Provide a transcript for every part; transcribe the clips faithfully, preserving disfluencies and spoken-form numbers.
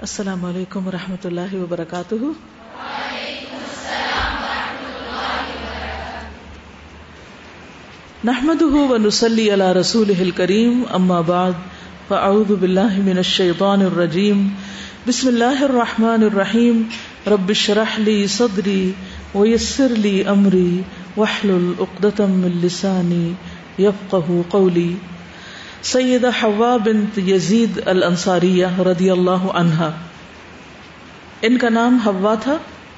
السلام علیکم ورحمۃ اللہ وبرکاتہ۔ وعلیکم السلام ورحمۃ اللہ وبرکاتہ۔ نحمده ونصلی علی رسولہ الکریم، اما بعد فاعوذ باللہ من الشیطان الرجیم، بسم اللہ الرحمن الرحیم، رب اشرح لی صدری ویسر لی امری واحلل عقدۃ من لسانی یفقہوا قولی۔ سیدہ حوا بنت یزید الانصاریہ رضی اللہ عنہا، ان کا نام حوا تھا۔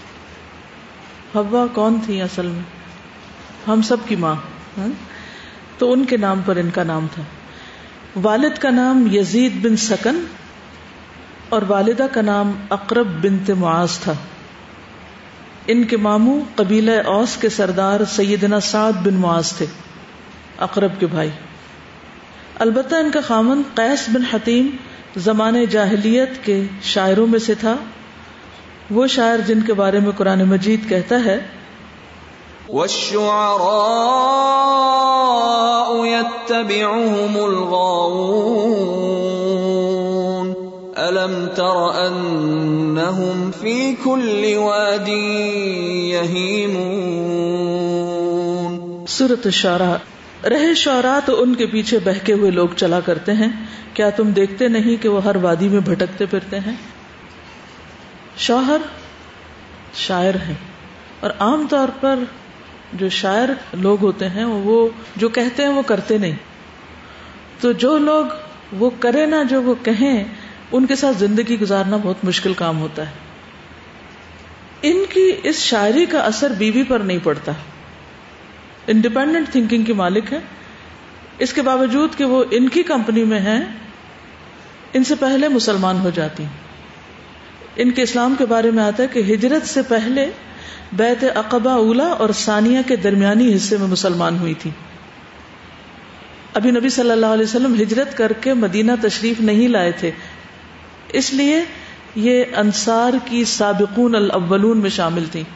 حوا کون تھی اصل میں؟ ہم سب کی ماں، تو ان کے نام پر ان کا نام تھا۔ والد کا نام یزید بن سکن اور والدہ کا نام اقرب بنت معاذ تھا۔ ان کے ماموں قبیلہ اوس کے سردار سیدنا سعد بن معاذ تھے، اقرب کے بھائی۔ البتہ ان کا خاوند قیس بن حتیم زمانے جاہلیت کے شاعروں میں سے تھا، وہ شاعر جن کے بارے میں قرآن مجید کہتا ہے وَالشُّعَرَاءُ يَتَّبِعُهُمُ الْغَاوُونَ أَلَمْ تَرَ أَنَّهُمْ فِي كُلِّ وَادٍ يَهِيمُونَ۔ سورۃ الشعراء۔ رہے شعراء تو ان کے پیچھے بہکے ہوئے لوگ چلا کرتے ہیں، کیا تم دیکھتے نہیں کہ وہ ہر وادی میں بھٹکتے پھرتے ہیں؟ شوہر شاعر ہیں، اور عام طور پر جو شاعر لوگ ہوتے ہیں وہ جو کہتے ہیں وہ کرتے نہیں، تو جو لوگ وہ کرے نہ جو وہ کہیں، ان کے ساتھ زندگی گزارنا بہت مشکل کام ہوتا ہے۔ ان کی اس شاعری کا اثر بیوی پر نہیں پڑتا، انڈیپینڈنٹ تھنکنگ کی مالک ہے، اس کے باوجود کہ وہ ان کی کمپنی میں ہیں، ان سے پہلے مسلمان ہو جاتی ہیں۔ ان کے اسلام کے بارے میں آتا ہے کہ ہجرت سے پہلے بیعت عقبہ اولی اور ثانیہ کے درمیانی حصے میں مسلمان ہوئی تھی۔ ابھی نبی صلی اللہ علیہ وسلم ہجرت کر کے مدینہ تشریف نہیں لائے تھے، اس لیے یہ انصار کی سابقون الاولون میں شامل تھیں۔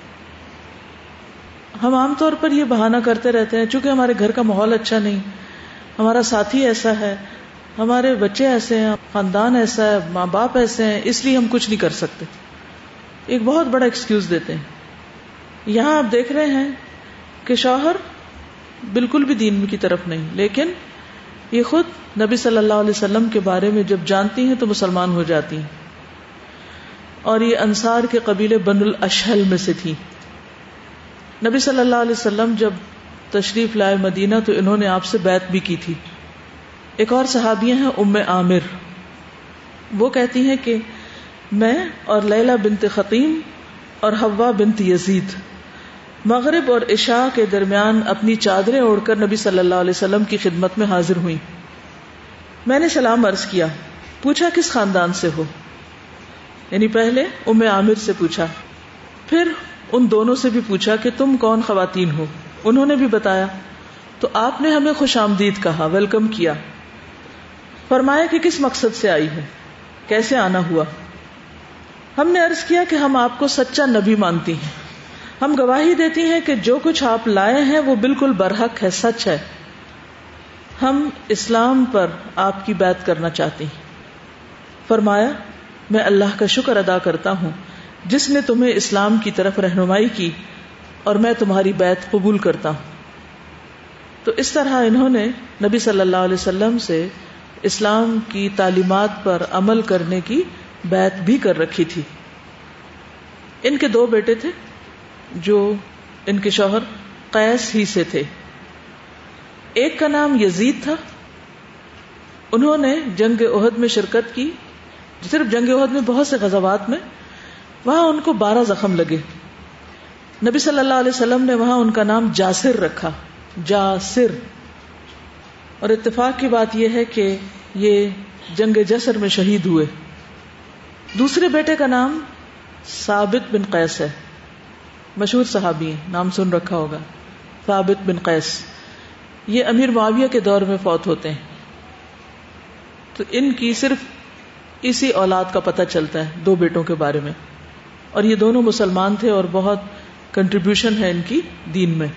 ہم عام طور پر یہ بہانہ کرتے رہتے ہیں چونکہ ہمارے گھر کا ماحول اچھا نہیں، ہمارا ساتھی ایسا ہے، ہمارے بچے ایسے ہیں، خاندان ایسا ہے، ماں باپ ایسے ہیں، اس لیے ہم کچھ نہیں کر سکتے، ایک بہت بڑا ایکسکیوز دیتے ہیں۔ یہاں آپ دیکھ رہے ہیں کہ شوہر بالکل بھی دین کی طرف نہیں، لیکن یہ خود نبی صلی اللہ علیہ وسلم کے بارے میں جب جانتی ہیں تو مسلمان ہو جاتی ہیں، اور یہ انصار کے قبیلے بنو الاشہل میں سے تھی۔ نبی صلی اللہ علیہ وسلم جب تشریف لائے مدینہ تو انہوں نے آپ سے بیعت بھی کی تھی۔ ایک اور صحابیہ ہیں ام عامر، وہ کہتی ہیں کہ میں اور لیلہ بنت خطیم اور حوا بنت یزید مغرب اور عشاء کے درمیان اپنی چادریں اوڑھ کر نبی صلی اللہ علیہ وسلم کی خدمت میں حاضر ہوئیں۔ میں نے سلام عرض کیا، پوچھا کس خاندان سے ہو، یعنی پہلے ام عامر سے پوچھا، پھر ان دونوں سے بھی پوچھا کہ تم کون خواتین ہو، انہوں نے بھی بتایا، تو آپ نے ہمیں خوش آمدید کہا، ویلکم کیا، فرمایا کہ کس مقصد سے آئی ہے، کیسے آنا ہوا۔ ہم نے عرض کیا کہ ہم آپ کو سچا نبی مانتی ہیں، ہم گواہی دیتی ہیں کہ جو کچھ آپ لائے ہیں وہ بالکل برحق ہے، سچ ہے، ہم اسلام پر آپ کی بیعت کرنا چاہتی ہیں۔ فرمایا میں اللہ کا شکر ادا کرتا ہوں جس نے تمہیں اسلام کی طرف رہنمائی کی، اور میں تمہاری بیعت قبول کرتا ہوں۔ تو اس طرح انہوں نے نبی صلی اللہ علیہ وسلم سے اسلام کی تعلیمات پر عمل کرنے کی بیعت بھی کر رکھی تھی۔ ان کے دو بیٹے تھے جو ان کے شوہر قیس ہی سے تھے، ایک کا نام یزید تھا، انہوں نے جنگ احد میں شرکت کی، صرف جنگ احد میں بہت سے غزوات میں، وہاں ان کو بارہ زخم لگے۔ نبی صلی اللہ علیہ وسلم نے وہاں ان کا نام جاسر رکھا، جاسر، اور اتفاق کی بات یہ ہے کہ یہ جنگ جسر میں شہید ہوئے۔ دوسرے بیٹے کا نام ثابت بن قیس ہے، مشہور صحابی ہیں، نام سن رکھا ہوگا، ثابت بن قیس، یہ امیر معاویہ کے دور میں فوت ہوتے ہیں۔ تو ان کی صرف اسی اولاد کا پتہ چلتا ہے، دو بیٹوں کے بارے میں، اور یہ دونوں مسلمان تھے اور بہت کنٹریبیوشن ہے ان کی دین میں۔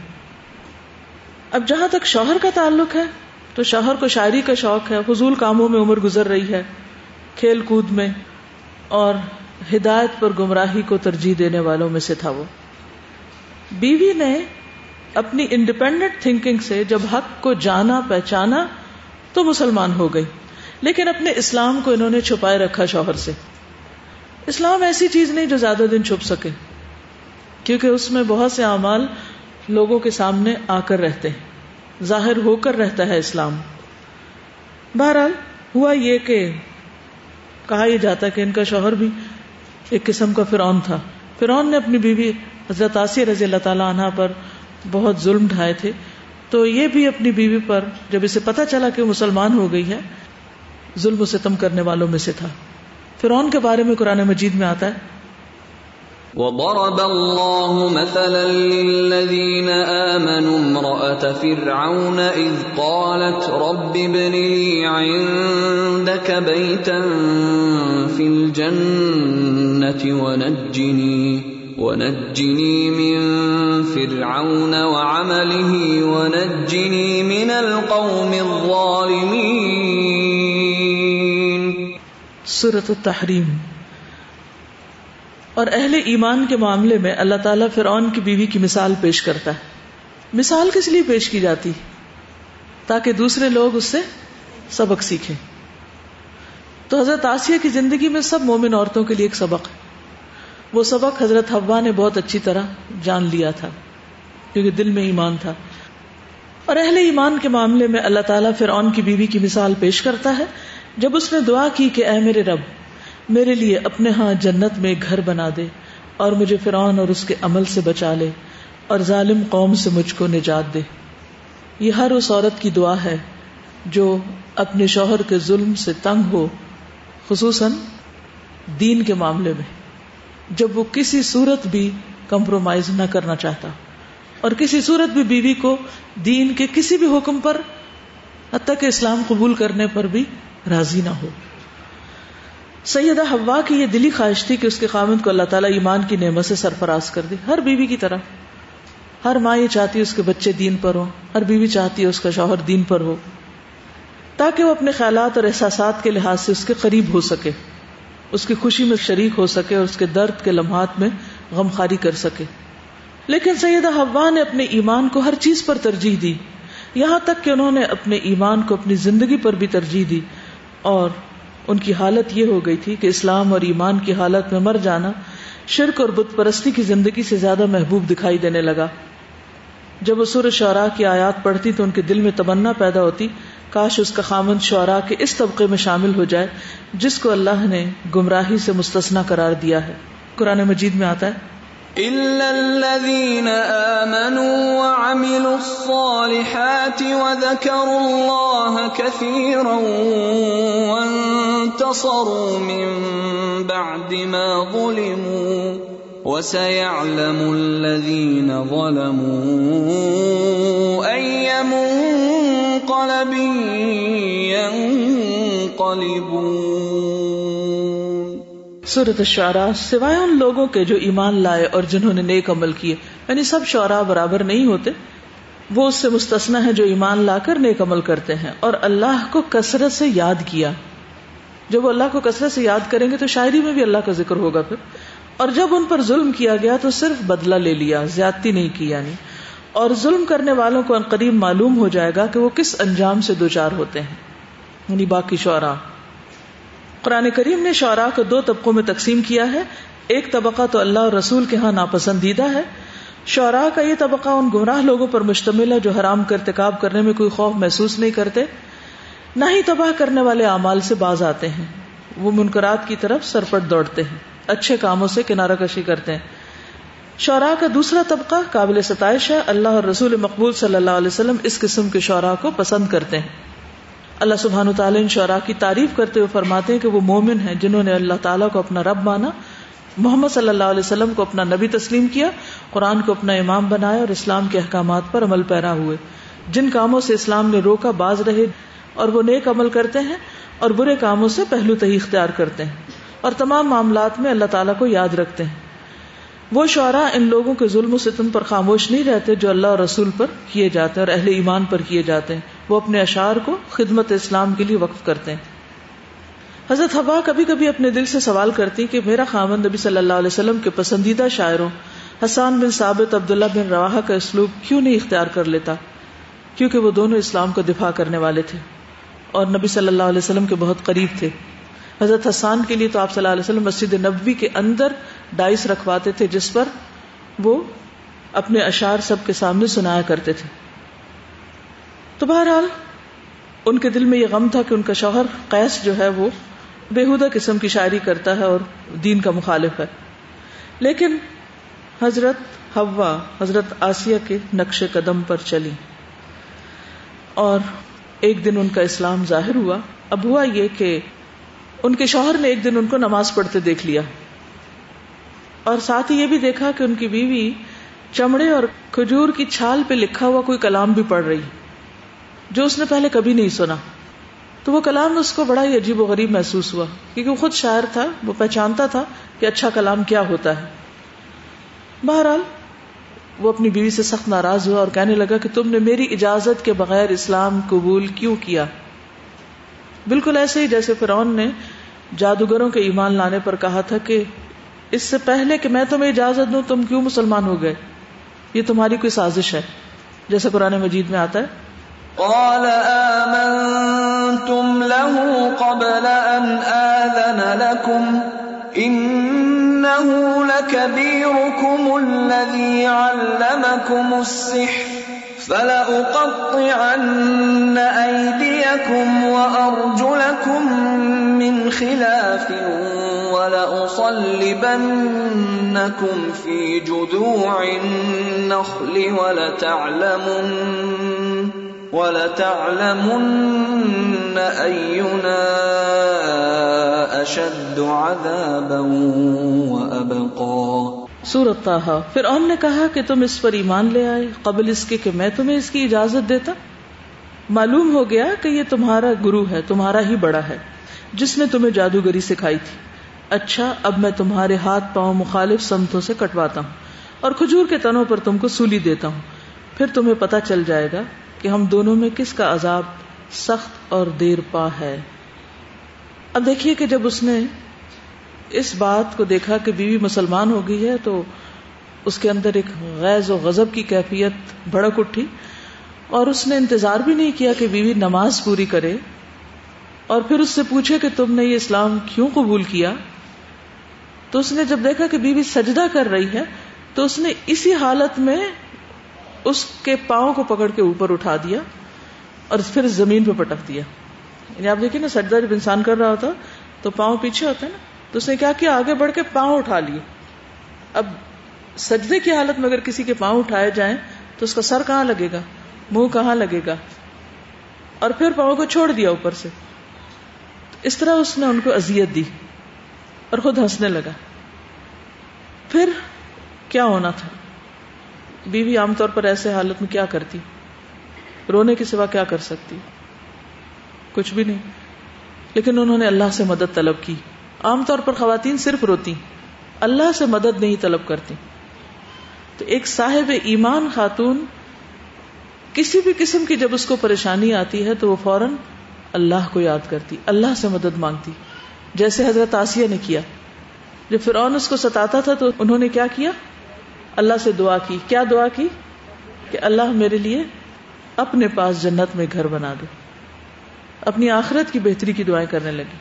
اب جہاں تک شوہر کا تعلق ہے تو شوہر کو شاعری کا شوق ہے، فضول کاموں میں عمر گزر رہی ہے، کھیل کود میں، اور ہدایت پر گمراہی کو ترجیح دینے والوں میں سے تھا وہ. بیوی نے اپنی انڈیپینڈنٹ تھنکنگ سے جب حق کو جانا پہچانا تو مسلمان ہو گئی، لیکن اپنے اسلام کو انہوں نے چھپائے رکھا شوہر سے. اسلام ایسی چیز نہیں جو زیادہ دن چھپ سکے، کیونکہ اس میں بہت سے اعمال لوگوں کے سامنے آ کر رہتے ہیں، ظاہر ہو کر رہتا ہے اسلام. بہرحال ہوا یہ کہ کہا یہ جاتا کہ ان کا شوہر بھی ایک قسم کا فرعون تھا. فرعون نے اپنی بیوی حضرت آسیہ رضی اللہ تعالی عنہا پر بہت ظلم ڈھائے تھے، تو یہ بھی اپنی بیوی پر جب اسے پتا چلا کہ مسلمان ہو گئی ہے ظلم و ستم کرنے والوں میں سے تھا. فرعون کے بارے میں قرآن مجید میں آتا ہے وَضَرَبَ اللَّهُ مَثَلًا لِّلَّذِينَ آمَنُوا امْرَأَتَ فِرْعَوْنَ إِذْ قَالَتْ رَبِّ ابْنِ لِي عِندَكَ بَيْتًا فِي الْجَنَّةِ وَنَجِّنِي وَنَجِّنِي مِن فِرْعَوْنَ وَعَمَلِهِ وَنَجِّنِي مِنَ الْقَوْمِ الظَّالِمِينَ. سورۃ التحریم. اور اہل ایمان کے معاملے میں اللہ تعالیٰ فرعون کی بیوی کی مثال پیش کرتا ہے. مثال کس لیے پیش کی جاتی؟ تاکہ دوسرے لوگ اس سے سبق سیکھیں. تو حضرت آسیہ کی زندگی میں سب مومن عورتوں کے لیے ایک سبق ہے. وہ سبق حضرت حوا نے بہت اچھی طرح جان لیا تھا کیونکہ دل میں ایمان تھا. اور اہل ایمان کے معاملے میں اللہ تعالیٰ فرعون کی بیوی کی مثال پیش کرتا ہے جب اس نے دعا کی کہ اے میرے رب، میرے لیے اپنے ہاں جنت میں ایک گھر بنا دے اور مجھے فرعون اور اس کے عمل سے بچا لے اور ظالم قوم سے مجھ کو نجات دے. یہ ہر اس عورت کی دعا ہے جو اپنے شوہر کے ظلم سے تنگ ہو، خصوصاً دین کے معاملے میں، جب وہ کسی صورت بھی کمپرومائز نہ کرنا چاہتا اور کسی صورت بھی بیوی کو دین کے کسی بھی حکم پر حتیٰ کہ اسلام قبول کرنے پر بھی راضی نہ ہو. سیدہ حوا کی یہ دلی خواہش تھی کہ اس کے خاوند کو اللہ تعالیٰ ایمان کی نعمت سے سرفراز کر دے. ہر بیوی کی طرح ہر ماں یہ چاہتی ہے اس کے بچے دین پر ہو، ہر بیوی چاہتی ہے اس کا شوہر دین پر ہو، تاکہ وہ اپنے خیالات اور احساسات کے لحاظ سے اس کے قریب ہو سکے، اس کی خوشی میں شریک ہو سکے اور اس کے درد کے لمحات میں غمخواری کر سکے. لیکن سیدہ حوا نے اپنے ایمان کو ہر چیز پر ترجیح دی، یہاں تک کہ انہوں نے اپنے ایمان کو اپنی زندگی پر بھی ترجیح دی، اور ان کی حالت یہ ہو گئی تھی کہ اسلام اور ایمان کی حالت میں مر جانا شرک اور بت پرستی کی زندگی سے زیادہ محبوب دکھائی دینے لگا. جب وہ سورۃ شعراء کی آیات پڑھتی تو ان کے دل میں تمنا پیدا ہوتی کاش اس کا خامند شعراء کے اس طبقے میں شامل ہو جائے جس کو اللہ نے گمراہی سے مستثنی قرار دیا ہے. قرآن مجید میں آتا ہے إِلَّا الَّذِينَ آمَنُوا وَعَمِلُوا الصَّالِحَاتِ وَذَكَرُوا اللَّهَ كَثِيرًا وَانتَصَرُوا مِن بَعْدِ مَا ظُلِمُوا وَسَيَعْلَمُ الَّذِينَ ظَلَمُوا أَيَّ مُنقَلَبٍ يَنقَلِبُونَ. سورۃ الشعراء. سوائے ان لوگوں کے جو ایمان لائے اور جنہوں نے نیک عمل کیے، یعنی سب شعراء برابر نہیں ہوتے، وہ اس سے مستثنی ہے جو ایمان لا کر نیک عمل کرتے ہیں اور اللہ کو کثرت سے یاد کیا. جب وہ اللہ کو کثرت سے یاد کریں گے تو شاعری میں بھی اللہ کا ذکر ہوگا پھر. اور جب ان پر ظلم کیا گیا تو صرف بدلہ لے لیا، زیادتی نہیں کی یعنی. اور ظلم کرنے والوں کو عنقریب معلوم ہو جائے گا کہ وہ کس انجام سے دوچار ہوتے ہیں، یعنی باقی شعراء. قرآن کریم نے شعراء کو دو طبقوں میں تقسیم کیا ہے. ایک طبقہ تو اللہ اور رسول کے ہاں ناپسندیدہ ہے. شعراء کا یہ طبقہ ان گمراہ لوگوں پر مشتمل ہے جو حرام کا ارتکاب کرنے میں کوئی خوف محسوس نہیں کرتے، نہ ہی تباہ کرنے والے اعمال سے باز آتے ہیں. وہ منکرات کی طرف سرپٹ دوڑتے ہیں، اچھے کاموں سے کنارہ کشی کرتے ہیں. شعراء کا دوسرا طبقہ قابل ستائش ہے. اللہ اور رسول مقبول صلی اللہ علیہ وسلم اس قسم کے شعراء کو پسند کرتے ہیں. اللہ سبحانہ وتعالی ان شعراء کی تعریف کرتے ہوئے فرماتے ہیں کہ وہ مومن ہیں جنہوں نے اللہ تعالیٰ کو اپنا رب مانا، محمد صلی اللہ علیہ وسلم کو اپنا نبی تسلیم کیا، قرآن کو اپنا امام بنایا اور اسلام کے احکامات پر عمل پیرا ہوئے. جن کاموں سے اسلام نے روکا باز رہے اور وہ نیک عمل کرتے ہیں اور برے کاموں سے پہلو تہی اختیار کرتے ہیں اور تمام معاملات میں اللہ تعالیٰ کو یاد رکھتے ہیں. وہ شعراء ان لوگوں کے ظلم و ستم پر خاموش نہیں رہتے جو اللہ اور رسول پر کیے جاتے ہیں اور اہل ایمان پر کیے جاتے ہیں. وہ اپنے اشعار کو خدمت اسلام کے لیے وقف کرتے ہیں. حضرت حوا کبھی کبھی اپنے دل سے سوال کرتی کہ میرا خاوند نبی صلی اللہ علیہ وسلم کے پسندیدہ شاعروں حسان بن ثابت، عبداللہ بن رواحہ کا اسلوب کیوں نہیں اختیار کر لیتا، کیونکہ وہ دونوں اسلام کو دفاع کرنے والے تھے اور نبی صلی اللہ علیہ وسلم کے بہت قریب تھے. حضرت حسان کے لیے تو آپ صلی اللہ علیہ وسلم مسجد نبوی کے اندر ڈائس رکھواتے تھے جس پر وہ اپنے اشعار سب کے سامنے سنایا کرتے تھے. تو بہرحال ان کے دل میں یہ غم تھا کہ ان کا شوہر قیس جو ہے وہ بےہودہ قسم کی شاعری کرتا ہے اور دین کا مخالف ہے. لیکن حضرت حوا حضرت آسیہ کے نقش قدم پر چلی اور ایک دن ان کا اسلام ظاہر ہوا. اب ہوا یہ کہ ان کے شوہر نے ایک دن ان کو نماز پڑھتے دیکھ لیا اور ساتھ ہی یہ بھی دیکھا کہ ان کی بیوی چمڑے اور کھجور کی چھال پہ لکھا ہوا کوئی کلام بھی پڑھ رہی جو اس نے پہلے کبھی نہیں سنا. تو وہ کلام اس کو بڑا ہی عجیب و غریب محسوس ہوا کیونکہ وہ خود شاعر تھا، وہ پہچانتا تھا کہ اچھا کلام کیا ہوتا ہے. بہرحال وہ اپنی بیوی سے سخت ناراض ہوا اور کہنے لگا کہ تم نے میری اجازت کے بغیر اسلام قبول کیوں کیا؟ بالکل ایسے ہی جیسے فرعون نے جادوگروں کے ایمان لانے پر کہا تھا کہ اس سے پہلے کہ میں تمہیں اجازت دوں تم کیوں مسلمان ہو گئے، یہ تمہاری کوئی سازش ہے، جیسے قرآن مجید میں آتا ہے. قال آمنتم له قبل أن آذن لكم إنه لكبيركم الذي علمكم السحر فلأقطعن أيديكم وأرجلكم من خلاف ولأصلبنكم في جذوع النخل ولتعلمن وَلَتَعْلَمُنَّ أَيُّنَا أَشَدُّ عَذَابًا وَأَبْقَىٰ. سورۃ طٰہٰ. فرعون نے کہا کہ تم اس پر ایمان لے آئے قبل اس کے کہ میں تمہیں اس کی اجازت دیتا. معلوم ہو گیا کہ یہ تمہارا گرو ہے، تمہارا ہی بڑا ہے جس نے تمہیں جادوگری سکھائی تھی. اچھا اب میں تمہارے ہاتھ پاؤں مخالف سمتوں سے کٹواتا ہوں اور کھجور کے تنوں پر تم کو سولی دیتا ہوں، پھر تمہیں پتہ چل جائے گا کہ ہم دونوں میں کس کا عذاب سخت اور دیر پا ہے. اب دیکھیے کہ جب اس نے اس بات کو دیکھا کہ بیوی مسلمان ہو گئی ہے تو اس کے اندر ایک غیظ و غضب کی کیفیت بھڑک اٹھی اور اس نے انتظار بھی نہیں کیا کہ بیوی نماز پوری کرے اور پھر اس سے پوچھے کہ تم نے یہ اسلام کیوں قبول کیا. تو اس نے جب دیکھا کہ بیوی سجدہ کر رہی ہے تو اس نے اسی حالت میں اس کے پاؤں کو پکڑ کے اوپر اٹھا دیا اور پھر زمین پہ پٹک دیا. یعنی آپ دیکھیں نا سجدہ جب انسان کر رہا ہوتا تو پاؤں پیچھے ہوتے ہیں نا، تو اس نے کیا کیا، آگے بڑھ کے پاؤں اٹھا لیے. اب سجدے کی حالت میں اگر کسی کے پاؤں اٹھائے جائیں تو اس کا سر کہاں لگے گا، منہ کہاں لگے گا، اور پھر پاؤں کو چھوڑ دیا اوپر سے. اس طرح اس نے ان کو اذیت دی اور خود ہنسنے لگا. پھر کیا ہونا تھا؟ بیوی عام طور پر ایسے حالت میں کیا کرتی؟ رونے کے سوا کیا کر سکتی؟ کچھ بھی نہیں. لیکن انہوں نے اللہ سے مدد طلب کی. عام طور پر خواتین صرف روتی، اللہ سے مدد نہیں طلب کرتی. تو ایک صاحب ایمان خاتون کسی بھی قسم کی جب اس کو پریشانی آتی ہے تو وہ فوراً اللہ کو یاد کرتی، اللہ سے مدد مانگتی، جیسے حضرت آسیہ نے کیا. جب فرعون اس کو ستاتا تھا تو انہوں نے کیا کیا؟ اللہ سے دعا کی. کیا دعا کی؟ کہ اللہ میرے لیے اپنے پاس جنت میں گھر بنا دے. اپنی آخرت کی بہتری کی دعائیں کرنے لگی.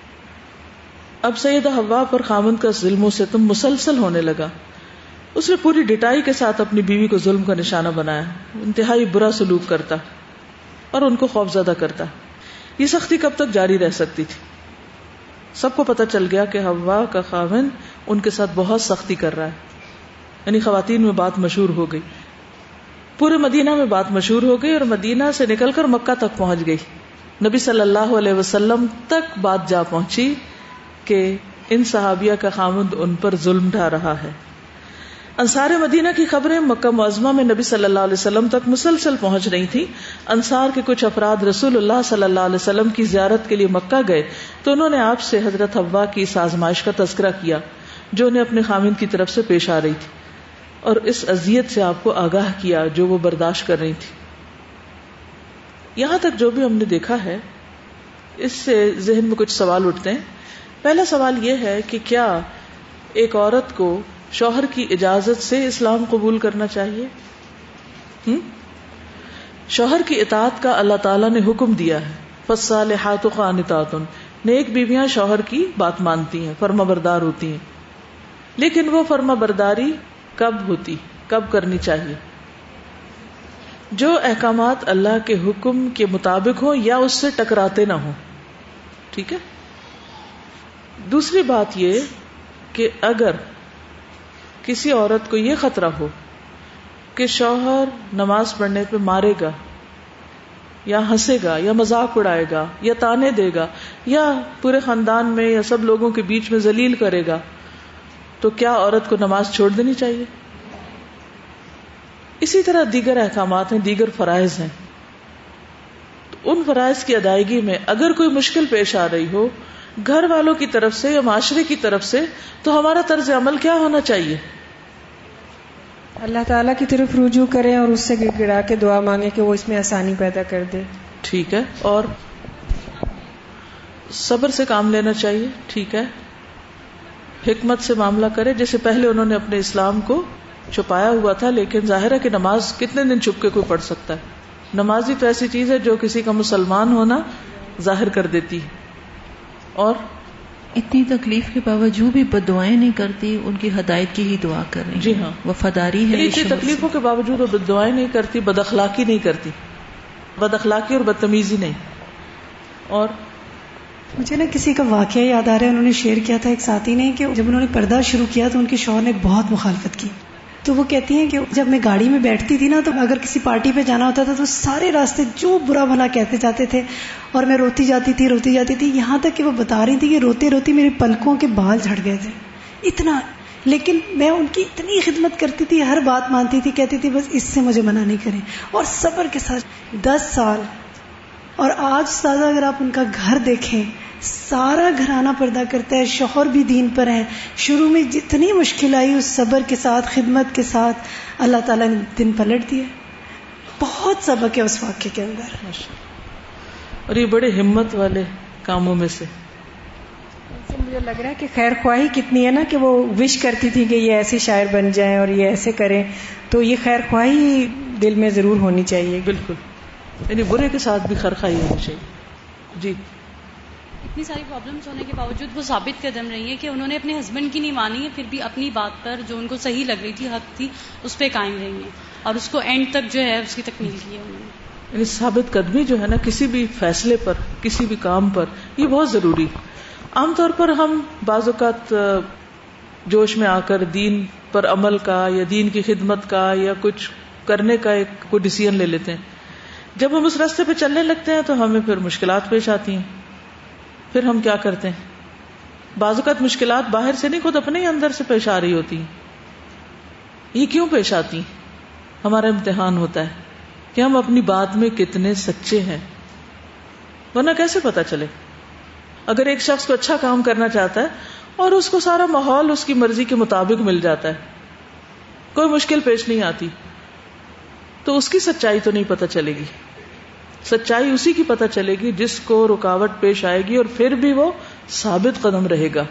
اب سیدہ حوا پر خامند کا ظلم و ستم مسلسل ہونے لگا. اس نے پوری ڈٹائی کے ساتھ اپنی بیوی کو ظلم کا نشانہ بنایا، انتہائی برا سلوک کرتا اور ان کو خوفزدہ کرتا. یہ سختی کب تک جاری رہ سکتی تھی؟ سب کو پتہ چل گیا کہ حوا کا خامند ان کے ساتھ بہت سختی کر رہا ہے. یعنی خواتین میں بات مشہور ہو گئی، پورے مدینہ میں بات مشہور ہو گئی اور مدینہ سے نکل کر مکہ تک پہنچ گئی. نبی صلی اللہ علیہ وسلم تک بات جا پہنچی کہ ان صحابیہ کا خامند ان پر ظلم ڈھا رہا ہے. انصار مدینہ کی خبریں مکہ معظمہ میں نبی صلی اللہ علیہ وسلم تک مسلسل پہنچ رہی تھی. انصار کے کچھ افراد رسول اللہ صلی اللہ علیہ وسلم کی زیارت کے لیے مکہ گئے تو انہوں نے آپ سے حضرت حوا کی اس آزمائش کا تذکرہ کیا جو انہیں اپنے خامند کی طرف سے پیش آ رہی تھی اور اس اذیت سے آپ کو آگاہ کیا جو وہ برداشت کر رہی تھی. یہاں تک جو بھی ہم نے دیکھا ہے اس سے ذہن میں کچھ سوال اٹھتے ہیں. پہلا سوال یہ ہے کہ کیا ایک عورت کو شوہر کی اجازت سے اسلام قبول کرنا چاہیے؟ ہم؟ شوہر کی اطاعت کا اللہ تعالیٰ نے حکم دیا ہے. فالصالحات قانتات، نیک بیویاں شوہر کی بات مانتی ہیں، فرما بردار ہوتی ہیں. لیکن وہ فرما برداری کب ہوتی، کب کرنی چاہیے؟ جو احکامات اللہ کے حکم کے مطابق ہوں یا اس سے ٹکراتے نہ ہوں. ٹھیک ہے. دوسری بات یہ کہ اگر کسی عورت کو یہ خطرہ ہو کہ شوہر نماز پڑھنے پہ مارے گا یا ہنسے گا یا مذاق اڑائے گا یا تانے دے گا یا پورے خاندان میں یا سب لوگوں کے بیچ میں ذلیل کرے گا، تو کیا عورت کو نماز چھوڑ دینی چاہیے؟ اسی طرح دیگر احکامات ہیں، دیگر فرائض ہیں. تو ان فرائض کی ادائیگی میں اگر کوئی مشکل پیش آ رہی ہو گھر والوں کی طرف سے یا معاشرے کی طرف سے، تو ہمارا طرز عمل کیا ہونا چاہیے؟ اللہ تعالیٰ کی طرف رجوع کریں اور اس سے گڑ گڑا کے دعا مانگے کہ وہ اس میں آسانی پیدا کر دے. ٹھیک ہے. اور صبر سے کام لینا چاہیے. ٹھیک ہے. حکمت سے معاملہ کرے. جیسے پہلے انہوں نے اپنے اسلام کو چھپایا ہوا تھا، لیکن ظاہر ہے کہ نماز کتنے دن چھپ کے کوئی پڑھ سکتا ہے. نماز ہی تو ایسی چیز ہے جو کسی کا مسلمان ہونا ظاہر کر دیتی ہے. اور اتنی تکلیف کے باوجود بھی بد دعائیں نہیں کرتی، ان کی ہدایت کی ہی دعا کر رہی. جی ہاں، وفاداری ہے. اتنی تکلیفوں کے باوجود وہ بد دعائیں نہیں کرتی، بد اخلاقی نہیں کرتی، بد اخلاقی اور بدتمیزی نہیں. اور مجھے نا کسی کا واقعہ یاد آ رہا ہے، انہوں نے شیئر کیا تھا ایک ساتھی نے کہ جب انہوں نے پردہ شروع کیا تو ان کے شوہر نے بہت مخالفت کی. تو وہ کہتی ہیں کہ جب میں گاڑی میں بیٹھتی تھی نا تو اگر کسی پارٹی پہ جانا ہوتا تھا تو سارے راستے جو برا بھلا کہتے جاتے تھے اور میں روتی جاتی تھی روتی جاتی تھی یہاں تک کہ وہ بتا رہی تھی کہ روتے روتی میری پلکوں کے بال جھڑ گئے تھے اتنا. لیکن میں ان کی اتنی خدمت کرتی تھی، ہر بات مانتی تھی، کہتی تھی بس اس سے مجھے منع نہیں کریں، اور صبر کے ساتھ دس سال. اور آج سادہ اگر آپ ان کا گھر دیکھیں، سارا گھرانہ پردہ کرتا ہے، شوہر بھی دین پر ہیں. شروع میں جتنی مشکل آئی اس صبر کے ساتھ خدمت کے ساتھ اللہ تعالیٰ نے دن پلٹ دیا. بہت سبق ہے اس واقعے کے اندر. اور یہ بڑے ہمت والے کاموں میں سے مجھے لگ رہا ہے کہ خیر خواہی کتنی ہے نا کہ وہ وش کرتی تھی کہ یہ ایسے شاعر بن جائیں اور یہ ایسے کریں. تو یہ خیر خواہی دل میں ضرور ہونی چاہیے. بالکل، یعنی برے کے ساتھ بھی خیر خواہی ہونی چاہیے. جی. اتنی ساری پرابلمس ہونے کے باوجود وہ ثابت قدم رہی ہیں کہ انہوں نے اپنے ہسبینڈ کی نہیں مانی ہے، پھر بھی اپنی بات پر جو ان کو صحیح لگ رہی تھی، حق تھی، اس پہ قائم رہی ہیں اور اس کو اینڈ تک جو ہے اس کی تکمیل کی ہے انہوں نے. یعنی ثابت قدمی جو ہے نا کسی بھی فیصلے پر، کسی بھی کام پر، یہ بہت ضروری. عام طور پر ہم بعض اوقات جوش میں آ کر دین پر عمل کا یا دین کی خدمت کا یا کچھ کرنے کا ایک کوئی ڈیسیژن لے لیتے ہیں. جب ہم اس راستے پہ چلنے لگتے ہیں تو ہمیں پھر مشکلات پیش آتی ہیں. پھر ہم کیا کرتے ہیں؟ بعض اوقات مشکلات باہر سے نہیں، خود اپنے ہی اندر سے پیش آ رہی ہوتی ہیں. یہ کیوں پیش آتی ہیں؟ ہمارا امتحان ہوتا ہے کہ ہم اپنی بات میں کتنے سچے ہیں. ورنہ کیسے پتا چلے؟ اگر ایک شخص کو اچھا کام کرنا چاہتا ہے اور اس کو سارا ماحول اس کی مرضی کے مطابق مل جاتا ہے، کوئی مشکل پیش نہیں آتی، تو اس کی سچائی تو نہیں پتا چلے گی. سچائی اسی کی پتہ چلے گی جس کو رکاوٹ پیش آئے گی اور پھر بھی وہ ثابت قدم رہے گا.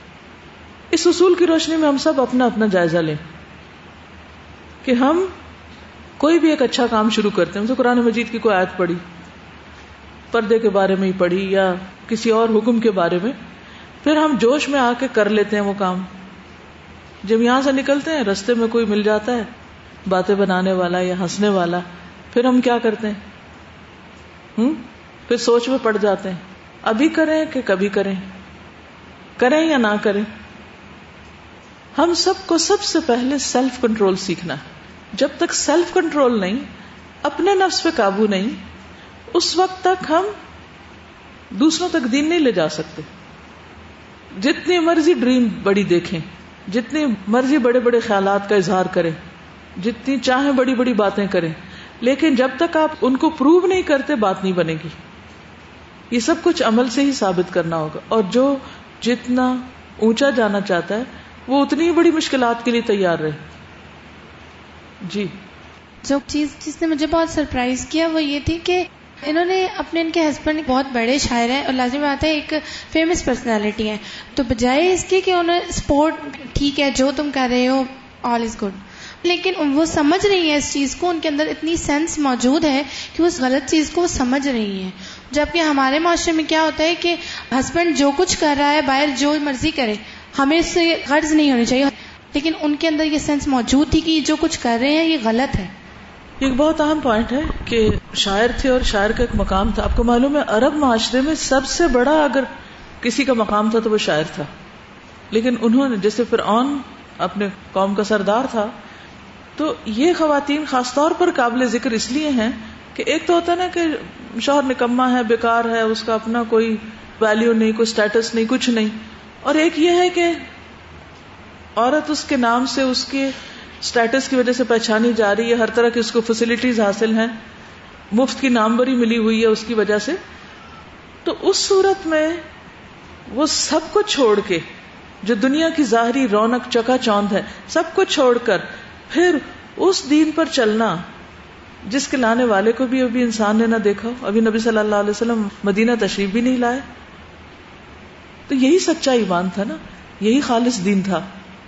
اس اصول کی روشنی میں ہم سب اپنا اپنا جائزہ لیں کہ ہم کوئی بھی ایک اچھا کام شروع کرتے ہیں. قرآن مجید کی کوئی آیت پڑھی، پردے کے بارے میں ہی پڑھی یا کسی اور حکم کے بارے میں، پھر ہم جوش میں آ کے کر لیتے ہیں وہ کام. جب یہاں سے نکلتے ہیں رستے میں کوئی مل جاتا ہے باتیں بنانے والا یا ہنسنے والا، پھر ہم کیا کرتے ہیں؟ ہم پھر سوچ میں پڑ جاتے ہیں ابھی کریں کہ کبھی کریں، کریں یا نہ کریں. ہم سب کو سب سے پہلے سیلف کنٹرول سیکھنا ہے. جب تک سیلف کنٹرول نہیں، اپنے نفس پہ قابو نہیں، اس وقت تک ہم دوسروں تک دین نہیں لے جا سکتے. جتنی مرضی ڈریم بڑی دیکھیں، جتنی مرضی بڑے بڑے خیالات کا اظہار کریں، جتنی چاہیں بڑی بڑی باتیں کریں، لیکن جب تک آپ ان کو پروو نہیں کرتے بات نہیں بنے گی. یہ سب کچھ عمل سے ہی ثابت کرنا ہوگا. اور جو جتنا اونچا جانا چاہتا ہے وہ اتنی بڑی مشکلات کے لیے تیار رہے. جی. جو چیز جس نے مجھے بہت سرپرائز کیا وہ یہ تھی کہ انہوں نے اپنے ان کے ہسبینڈ بہت بڑے شاعر ہیں اور لازمی بات ہے ایک فیمس پرسنالٹی ہیں، تو بجائے اس کے کہ انہیں سپورٹ ٹھیک ہے جو تم کر رہے ہو آل از گڈ، لیکن وہ سمجھ رہی ہیں اس چیز کو، ان کے اندر اتنی سینس موجود ہے کہ اس غلط چیز کو وہ سمجھ رہی ہیں. جبکہ ہمارے معاشرے میں کیا ہوتا ہے کہ ہسبینڈ جو کچھ کر رہا ہے باہر جو مرضی کرے، ہمیں اس سے غرض نہیں ہونی چاہیے، لیکن ان کے اندر یہ سینس موجود تھی کہ جو کچھ کر رہے ہیں یہ غلط ہے. ایک بہت اہم پوائنٹ ہے کہ شاعر تھے اور شاعر کا ایک مقام تھا. آپ کو معلوم ہے عرب معاشرے میں سب سے بڑا اگر کسی کا مقام تھا تو وہ شاعر تھا، لیکن انہوں نے جیسے فرعون اپنے قوم کا سردار تھا، تو یہ خواتین خاص طور پر قابل ذکر اس لیے ہیں کہ ایک تو ہوتا ہے نا کہ شوہر نکما ہے، بیکار ہے، اس کا اپنا کوئی ویلیو نہیں، کوئی سٹیٹس نہیں، کچھ نہیں، اور ایک یہ ہے کہ عورت اس کے نام سے اس کے سٹیٹس کی وجہ سے پہچانی جا رہی ہے، ہر طرح کی اس کو فیسلٹیز حاصل ہیں، مفت کی ناموری ملی ہوئی ہے اس کی وجہ سے. تو اس صورت میں وہ سب کو چھوڑ کے جو دنیا کی ظاہری رونق چکا چوند ہے سب کو چھوڑ کر پھر اس دین پر چلنا جس کے لانے والے کو بھی ابھی انسان نے نہ دیکھا، ابھی نبی صلی اللہ علیہ وسلم مدینہ تشریف بھی نہیں لائے. تو یہی سچا ایمان تھا نا، یہی خالص دین تھا.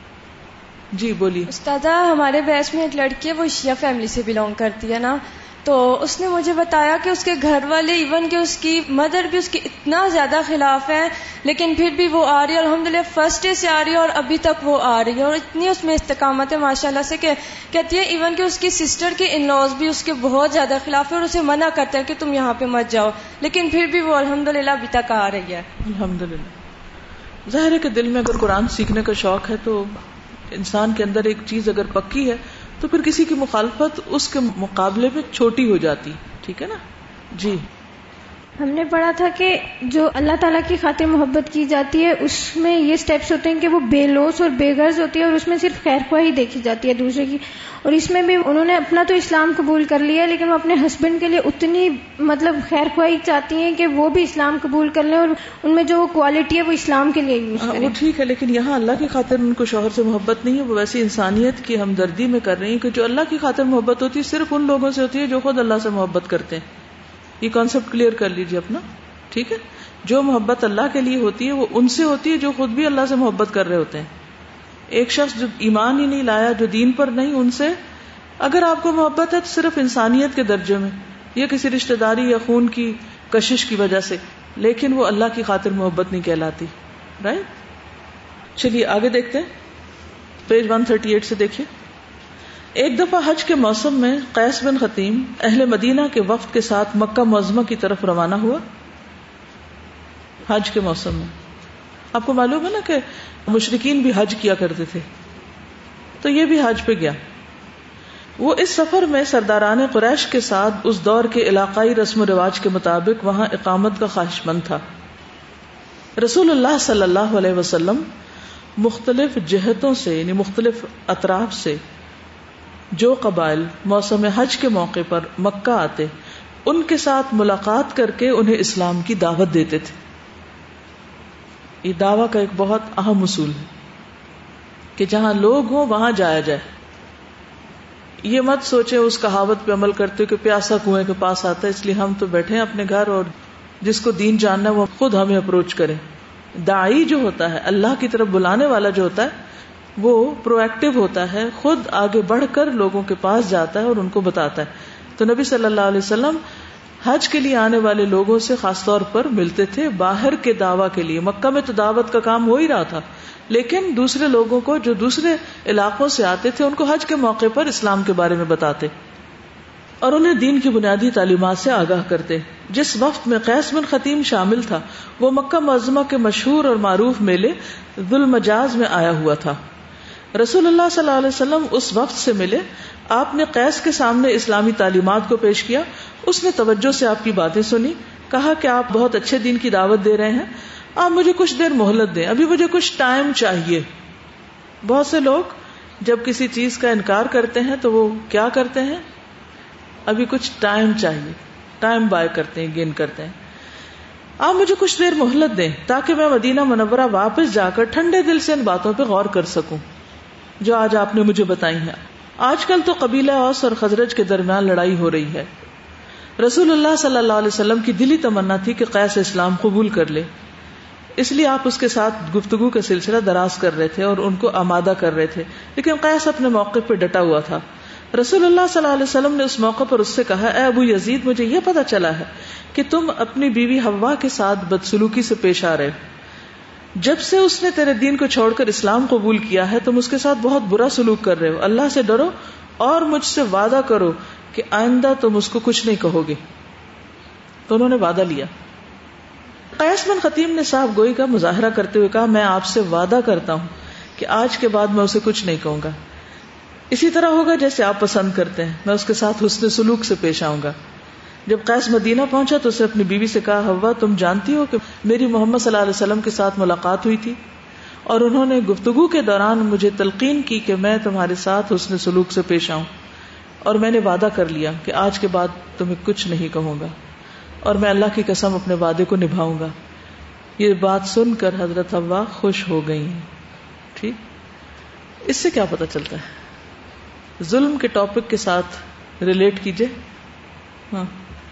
جی بولیے. استاذہ ہمارے بیچ میں ایک لڑکی ہے، وہ شیعہ فیملی سے بلونگ کرتی ہے نا، تو اس نے مجھے بتایا کہ اس کے گھر والے ایون کہ اس کی مدر بھی اس کی اتنا زیادہ خلاف ہیں، لیکن پھر بھی وہ آ رہی ہے، الحمدللہ فرسٹ ڈے سے آ رہی ہے اور ابھی تک وہ آ رہی ہے، اور اتنی اس میں استقامت ہے ماشاءاللہ سے کہ کہتی ہے ایون کہ اس کی سسٹر کے ان لاز بھی اس کے بہت زیادہ خلاف ہے اور اسے منع کرتے ہیں کہ تم یہاں پہ مت جاؤ، لیکن پھر بھی وہ الحمدللہ ابھی تک آ رہی ہے. الحمدللہ. ظاہر ہے کہ دل میں اگر قرآن سیکھنے کا شوق ہے تو انسان کے اندر ایک چیز اگر پکی ہے تو پھر کسی کی مخالفت اس کے مقابلے میں چھوٹی ہو جاتی. ٹھیک ہے نا. جی. ہم نے پڑھا تھا کہ جو اللہ تعالیٰ کی خاطر محبت کی جاتی ہے اس میں یہ سٹیپس ہوتے ہیں کہ وہ بے لوث اور بے غرض ہوتی ہے اور اس میں صرف خیر خواہی دیکھی جاتی ہے دوسرے کی، اور اس میں بھی انہوں نے اپنا تو اسلام قبول کر لیا لیکن وہ اپنے ہسبینڈ کے لیے اتنی مطلب خیر خواہی چاہتی ہیں کہ وہ بھی اسلام قبول کر لیں اور ان میں جو وہ کوالٹی ہے وہ اسلام کے لیے یوز کریں. وہ ٹھیک ہے، لیکن یہاں اللہ کی خاطر ان کو شوہر سے محبت نہیں ہے، وہ ویسی انسانیت کی ہمدردی میں کر رہی ہیں کہ جو اللہ کی خاطر محبت ہوتی ہے صرف ان لوگوں سے ہوتی ہے جو خود اللہ سے محبت کرتے ہیں. یہ کانسیپٹ کلیئر کر لیجیے اپنا. ٹھیک ہے. جو محبت اللہ کے لیے ہوتی ہے وہ ان سے ہوتی ہے جو خود بھی اللہ سے محبت کر رہے ہوتے ہیں. ایک شخص جو ایمان ہی نہیں لایا، جو دین پر نہیں، ان سے اگر آپ کو محبت ہے تو صرف انسانیت کے درجے میں یا کسی رشتہ داری یا خون کی کشش کی وجہ سے، لیکن وہ اللہ کی خاطر محبت نہیں کہلاتی. رائٹ. چلیے آگے دیکھتے ہیں، پیج ایک سو اڑتیس سے دیکھیے. ایک دفعہ حج کے موسم میں قیس بن خطیم اہل مدینہ کے وفد کے ساتھ مکہ معظمہ کی طرف روانہ ہوا. حج کے موسم میں آپ کو معلوم ہے نا کہ مشرکین بھی حج کیا کرتے تھے، تو یہ بھی حج پہ گیا. وہ اس سفر میں سرداران قریش کے ساتھ اس دور کے علاقائی رسم و رواج کے مطابق وہاں اقامت کا خواہش مند تھا. رسول اللہ صلی اللہ علیہ وسلم مختلف جہتوں سے یعنی مختلف اطراف سے جو قبائل موسم حج کے موقع پر مکہ آتے ان کے ساتھ ملاقات کر کے انہیں اسلام کی دعوت دیتے تھے. یہ دعویٰ کا ایک بہت اہم اصول ہے کہ جہاں لوگ ہوں وہاں جایا جائے. یہ مت سوچے اس کہاوت پہ عمل کرتے کہ پیاسا کنویں کے پاس آتا ہے اس لیے ہم تو بیٹھے ہیں اپنے گھر اور جس کو دین جاننا ہے وہ خود ہمیں اپروچ کرے. داعی جو ہوتا ہے، اللہ کی طرف بلانے والا جو ہوتا ہے، وہ پرو ایکٹیو ہوتا ہے، خود آگے بڑھ کر لوگوں کے پاس جاتا ہے اور ان کو بتاتا ہے. تو نبی صلی اللہ علیہ وسلم حج کے لیے آنے والے لوگوں سے خاص طور پر ملتے تھے باہر کے دعویٰ کے لیے. مکہ میں تو دعوت کا کام ہو ہی رہا تھا، لیکن دوسرے لوگوں کو جو دوسرے علاقوں سے آتے تھے ان کو حج کے موقع پر اسلام کے بارے میں بتاتے اور انہیں دین کی بنیادی تعلیمات سے آگاہ کرتے. جس وقت میں قیس بن خطیم شامل تھا وہ مکہ معظمہ کے مشہور اور معروف میلے ذو المجاز میں آیا ہوا تھا. رسول اللہ صلی اللہ علیہ وسلم اس وقت سے ملے. آپ نے قیس کے سامنے اسلامی تعلیمات کو پیش کیا. اس نے توجہ سے آپ کی باتیں سنی. کہا کہ آپ بہت اچھے دین کی دعوت دے رہے ہیں، آپ مجھے کچھ دیر مہلت دیں، ابھی مجھے کچھ ٹائم چاہیے. بہت سے لوگ جب کسی چیز کا انکار کرتے ہیں تو وہ کیا کرتے ہیں؟ ابھی کچھ ٹائم چاہیے، ٹائم بائے کرتے ہیں، گین کرتے ہیں. آپ مجھے کچھ دیر مہلت دیں تاکہ میں مدینہ منورہ واپس جا کر ٹھنڈے دل سے ان باتوں پہ غور کر سکوں جو آج آپ نے مجھے بتائی ہیں. آج کل تو قبیلہ اوس اور خزرج کے درمیان لڑائی ہو رہی ہے. رسول اللہ صلی اللہ علیہ وسلم کی دلی تمنا تھی کہ قیس اسلام قبول کر لے، اس لیے آپ اس کے ساتھ گفتگو کا سلسلہ دراز کر رہے تھے اور ان کو آمادہ کر رہے تھے، لیکن قیس اپنے موقع پہ ڈٹا ہوا تھا. رسول اللہ صلی اللہ علیہ وسلم نے اس موقع پر اس سے کہا، اے ابو یزید، مجھے یہ پتا چلا ہے کہ تم اپنی بیوی حوا کے ساتھ بدسلوکی سے پیش آ رہے ہو. جب سے اس نے تیرے دین کو چھوڑ کر اسلام قبول کیا ہے تم اس کے ساتھ بہت برا سلوک کر رہے ہو. اللہ سے ڈرو اور مجھ سے وعدہ کرو کہ آئندہ تم اس کو کچھ نہیں کہو گے. تو انہوں نے وعدہ لیا. قیس بن خطیم نے صاحب گوئی کا مظاہرہ کرتے ہوئے کہا، میں آپ سے وعدہ کرتا ہوں کہ آج کے بعد میں اسے کچھ نہیں کہوں گا. اسی طرح ہوگا جیسے آپ پسند کرتے ہیں، میں اس کے ساتھ حسن سلوک سے پیش آؤں گا. جب قیس مدینہ پہنچا تو اسے اپنی بیوی سے کہا، حوا تم جانتی ہو کہ میری محمد صلی اللہ علیہ وسلم کے ساتھ ملاقات ہوئی تھی اور انہوں نے گفتگو کے دوران مجھے تلقین کی کہ میں تمہارے ساتھ حسن سلوک سے پیش آؤں، اور میں نے وعدہ کر لیا کہ آج کے بعد تمہیں کچھ نہیں کہوں گا اور میں اللہ کی قسم اپنے وعدے کو نبھاؤں گا. یہ بات سن کر حضرت حوا خوش ہو گئی. ٹھیک، اس سے کیا پتہ چلتا ہے؟ ظلم کے ٹاپک کے ساتھ ریلیٹ کیجئے. ہاں،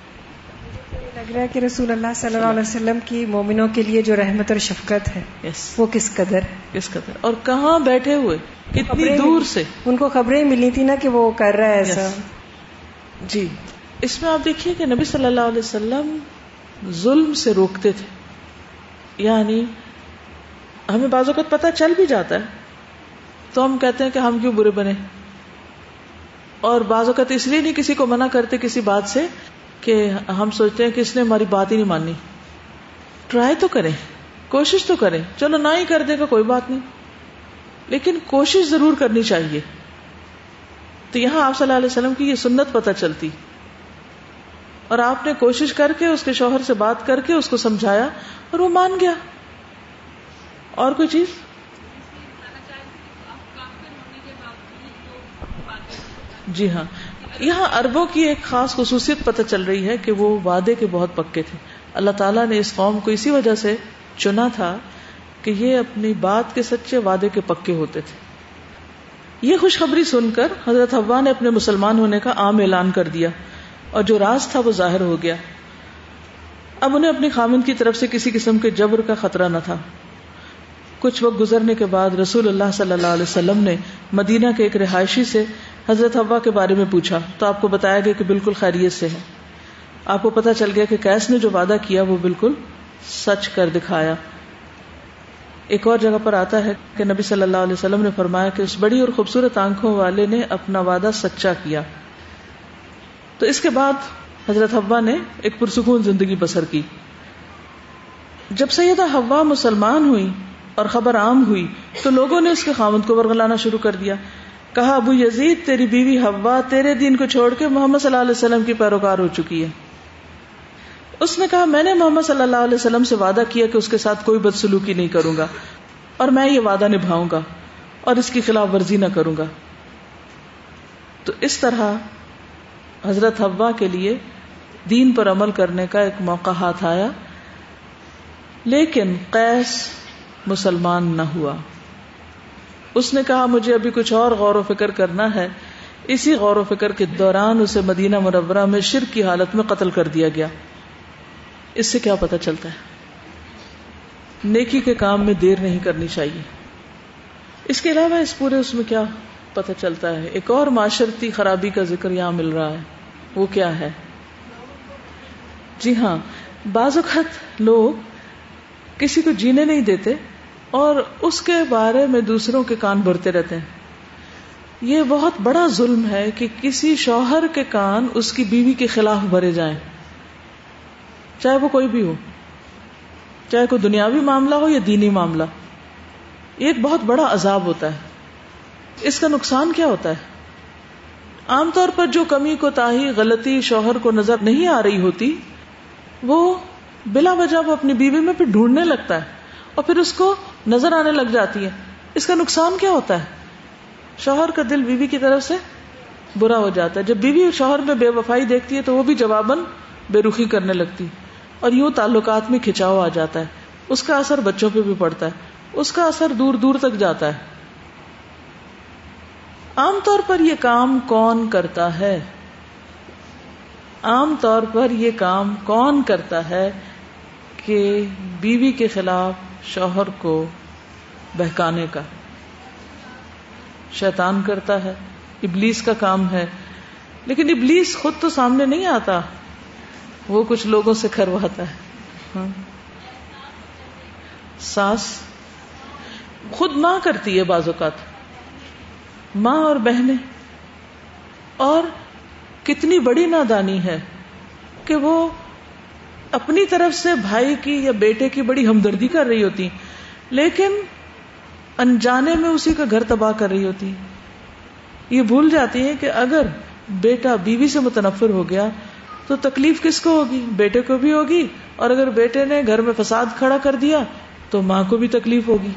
لگ رہا ہے کہ رسول اللہ صلی اللہ علیہ وسلم کی مومنوں کے لیے جو رحمت اور شفقت ہے yes. وہ کس قدر کس قدر اور کہاں بیٹھے ہوئے، کتنی دور سے ان کو خبریں ملی تھی نا کہ وہ کر رہا ہے ایسا. yes. جی، اس میں آپ دیکھیے کہ نبی صلی اللہ علیہ وسلم ظلم سے روکتے تھے. یعنی ہمیں بعض اوقات پتہ چل بھی جاتا ہے تو ہم کہتے ہیں کہ ہم کیوں برے بنے، اور بعض اوقات اس لیے نہیں کسی کو منع کرتے کسی بات سے کہ ہم سوچتے ہیں کہ اس نے ہماری بات ہی نہیں ماننی. ٹرائی تو کریں، کوشش تو کریں، چلو نہ ہی کر دے گا کوئی بات نہیں، لیکن کوشش ضرور کرنی چاہیے. تو یہاں آپ صلی اللہ علیہ وسلم کی یہ سنت پتہ چلتی، اور آپ نے کوشش کر کے اس کے شوہر سے بات کر کے اس کو سمجھایا اور وہ مان گیا. اور کوئی چیز؟ جی ہاں، یہاں عربوں کی ایک خاص خصوصیت پتہ چل رہی ہے کہ وہ وعدے کے بہت پکے تھے. اللہ تعالیٰ نے اس قوم کو اسی وجہ سے چنا تھا کہ یہ اپنی بات کے سچے، وعدے کے پکے ہوتے تھے. یہ خوشخبری سن کر حضرت حوا نے اپنے مسلمان ہونے کا عام اعلان کر دیا اور جو راز تھا وہ ظاہر ہو گیا. اب انہیں اپنی خامند کی طرف سے کسی قسم کے جبر کا خطرہ نہ تھا. کچھ وقت گزرنے کے بعد رسول اللہ صلی اللہ علیہ وسلم نے مدینہ کے ایک رہائشی سے حضرت حوا کے بارے میں پوچھا تو آپ کو بتایا گیا کہ بالکل خیریت سے ہے. آپ کو پتا چل گیا کہ قیس نے جو وعدہ کیا وہ بالکل سچ کر دکھایا. ایک اور جگہ پر آتا ہے کہ نبی صلی اللہ علیہ وسلم نے فرمایا کہ اس بڑی اور خوبصورت آنکھوں والے نے اپنا وعدہ سچا کیا. تو اس کے بعد حضرت حوا نے ایک پرسکون زندگی بسر کی. جب سیدہ حوا مسلمان ہوئی اور خبر عام ہوئی تو لوگوں نے اس کے خاوند کو ورغلانا شروع کر دیا. کہا، ابو یزید، تیری بیوی حوا تیرے دین کو چھوڑ کے محمد صلی اللہ علیہ وسلم کی پیروکار ہو چکی ہے. اس نے کہا، میں نے محمد صلی اللہ علیہ وسلم سے وعدہ کیا کہ اس کے ساتھ کوئی بدسلوکی نہیں کروں گا اور میں یہ وعدہ نبھاؤں گا اور اس کی خلاف ورزی نہ کروں گا. تو اس طرح حضرت حوا کے لیے دین پر عمل کرنے کا ایک موقع ہاتھ آیا، لیکن قیس مسلمان نہ ہوا. اس نے کہا، مجھے ابھی کچھ اور غور و فکر کرنا ہے. اسی غور و فکر کے دوران اسے مدینہ منورہ میں شرک کی حالت میں قتل کر دیا گیا. اس سے کیا پتہ چلتا ہے؟ نیکی کے کام میں دیر نہیں کرنی چاہیے. اس کے علاوہ اس پورے اس میں کیا پتہ چلتا ہے؟ ایک اور معاشرتی خرابی کا ذکر یہاں مل رہا ہے. وہ کیا ہے؟ جی ہاں، بعض اوقات لوگ کسی کو جینے نہیں دیتے اور اس کے بارے میں دوسروں کے کان بھرتے رہتے ہیں. یہ بہت بڑا ظلم ہے کہ کسی شوہر کے کان اس کی بیوی کے خلاف بھرے جائیں، چاہے وہ کوئی بھی ہو، چاہے کوئی دنیاوی معاملہ ہو یا دینی معاملہ. یہ ایک بہت بڑا عذاب ہوتا ہے. اس کا نقصان کیا ہوتا ہے؟ عام طور پر جو کمی کوتاہی، غلطی شوہر کو نظر نہیں آ رہی ہوتی وہ بلا وجہ وہ اپنی بیوی میں پھر ڈھونڈنے لگتا ہے اور پھر اس کو نظر آنے لگ جاتی ہے. اس کا نقصان کیا ہوتا ہے؟ شوہر کا دل بیوی کی طرف سے برا ہو جاتا ہے. جب بیوی شوہر میں بے وفائی دیکھتی ہے تو وہ بھی جواباً بے رخی کرنے لگتی اور یوں تعلقات میں کھچاؤ آ جاتا ہے. اس کا اثر بچوں پہ بھی پڑتا ہے، اس کا اثر دور دور تک جاتا ہے. عام طور پر یہ کام کون کرتا ہے؟ عام طور پر یہ کام کون کرتا ہے کہ بیوی کے خلاف شوہر کو بہکانے کا؟ شیطان کرتا ہے، ابلیس کا کام ہے. لیکن ابلیس خود تو سامنے نہیں آتا، وہ کچھ لوگوں سے کرواتا ہے. ہاں. ساس خود ماں کرتی ہے بعض اوقات، ماں اور بہنیں. اور کتنی بڑی نادانی ہے کہ وہ اپنی طرف سے بھائی کی یا بیٹے کی بڑی ہمدردی کر رہی ہوتی، لیکن انجانے میں اسی کا گھر تباہ کر رہی ہوتی. یہ بھول جاتی ہے کہ اگر بیٹا بیوی سے متنفر ہو گیا تو تکلیف کس کو ہوگی؟ بیٹے کو بھی ہوگی، اور اگر بیٹے نے گھر میں فساد کھڑا کر دیا تو ماں کو بھی تکلیف ہوگی.